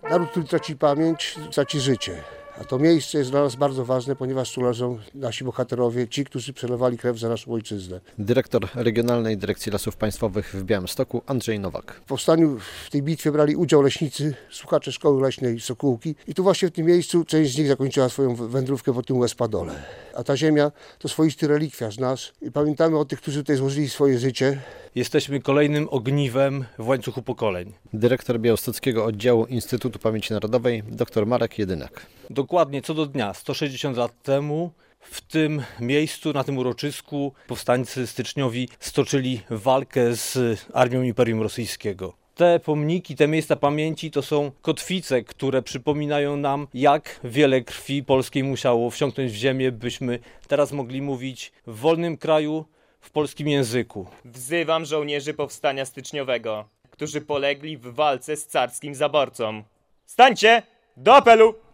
Naród, który traci pamięć, traci życie. A to miejsce jest dla nas bardzo ważne, ponieważ tu leżą nasi bohaterowie, ci, którzy przelewali krew za naszą ojczyznę. Dyrektor Regionalnej Dyrekcji Lasów Państwowych w Białymstoku Andrzej Nowak. W powstaniu w tej bitwie brali udział leśnicy, słuchacze Szkoły Leśnej Sokółki i tu właśnie w tym miejscu część z nich zakończyła swoją wędrówkę po tym Łez-Padole. A ta ziemia to swoisty relikwiarz nasz i pamiętamy o tych, którzy tutaj złożyli swoje życie. Jesteśmy kolejnym ogniwem w łańcuchu pokoleń. Dyrektor Białostockiego Oddziału Instytutu Pamięci Narodowej dr Marek Jedynak. Dokładnie co do dnia, 160 lat temu, w tym miejscu, na tym uroczysku, powstańcy styczniowi stoczyli walkę z armią Imperium Rosyjskiego. Te pomniki, te miejsca pamięci to są kotwice, które przypominają nam, jak wiele krwi polskiej musiało wsiąknąć w ziemię, byśmy teraz mogli mówić w wolnym kraju, w polskim języku. Wzywam żołnierzy powstania styczniowego, którzy polegli w walce z carskim zaborcą. Stańcie! Do apelu!